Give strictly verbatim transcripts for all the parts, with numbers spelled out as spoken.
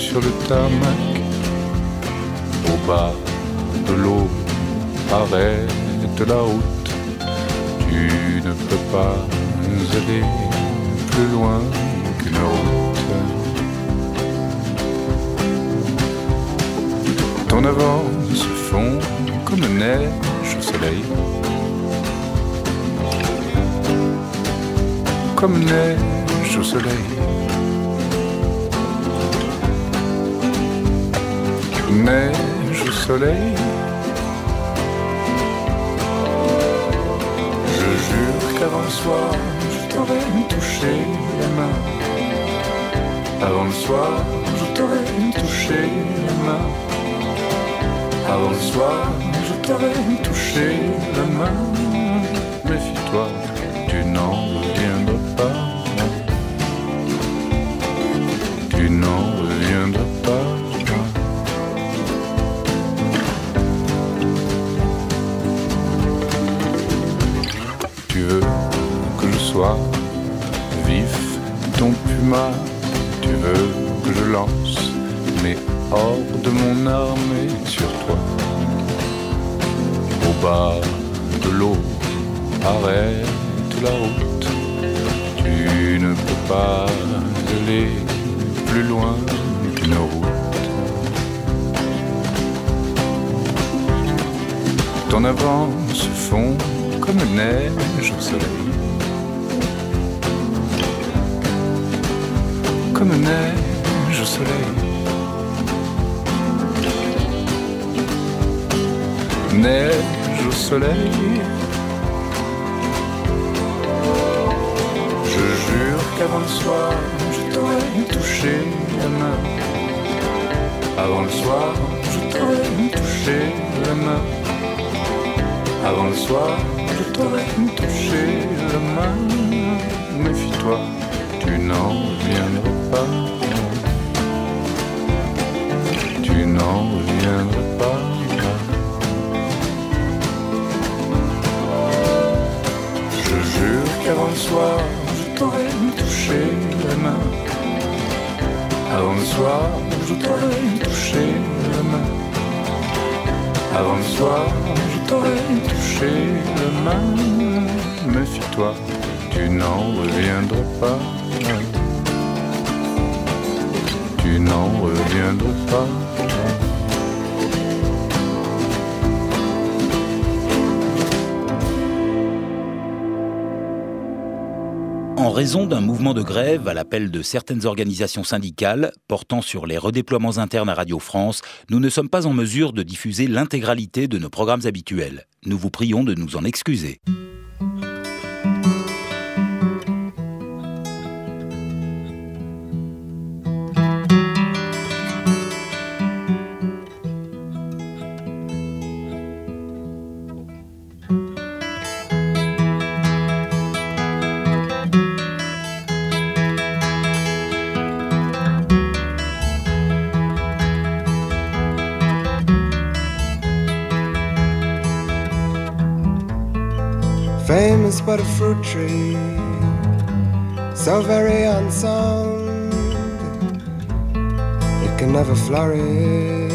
sur le tarmac. Au bas de l'eau, arrête la route. Tu ne peux pas aller plus loin qu'une route. Ton avance fond comme neige au soleil. Comme neige au soleil. Neige au soleil. Je jure qu'avant le soir, je t'aurais touché la main. Avant le soir, je t'aurais touché la main. Avant le soir, je t'aurais touché la main. Méfie-toi, tu n'en reviendras pas. Tu n'en reviendras pas. Tu veux que je sois vif, ton puma. Tu veux que je lance mes hors de mon armée sur toi. Au bas de l'eau, arrête la route. Tu ne peux pas aller plus loin qu'une route. Ton avance fond comme neige au soleil. Comme neige au soleil. Neige au soleil. Je jure qu'avant le soir, je t'aurais touché la main. Avant le soir, je t'aurais touché la main. Avant le soir, je t'aurais touché la main. Méfie-toi, tu n'en reviendras pas. Tu n'en reviendras pas. Je jure qu'avant le soir, je t'aurais touché la main. Avant le soir, je t'aurais touché la main. Avant le soir, je t'aurais touché la main. Méfie-toi, tu n'en reviendras pas. Tu n'en reviendras pas. En raison d'un mouvement de grève à l'appel de certaines organisations syndicales portant sur les redéploiements internes à Radio France, nous ne sommes pas en mesure de diffuser l'intégralité de nos programmes habituels. Nous vous prions de nous en excuser. Famous but a fruit tree, so very unsound, it can never flourish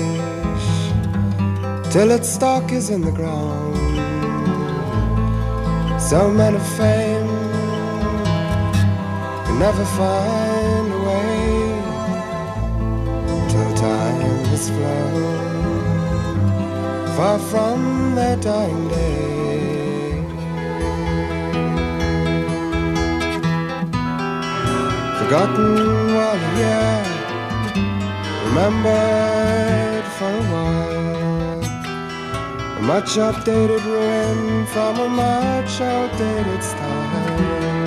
till its stalk is in the ground. So men of fame can never find a way till time has flown far from their dying day. Forgotten while a year, remembered for a while. A much updated ruin from a much outdated style.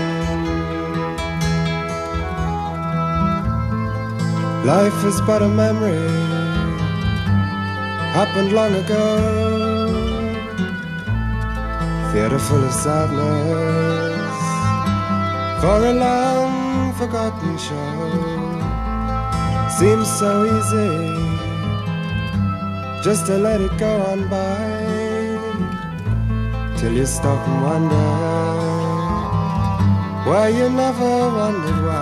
Life is but a memory, happened long ago. Theatre full of sadness for a long forgotten show. Seems so easy just to let it go on by, till you stop and wonder why you never wondered why.